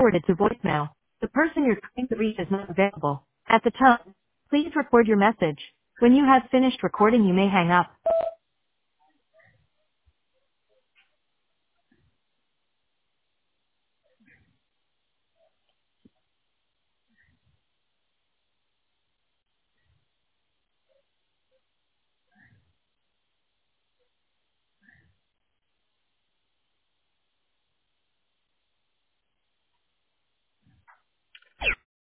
forwarded to voicemail. The person you're trying to reach is not available. At the tone, please record your message. When you have finished recording, you may hang up.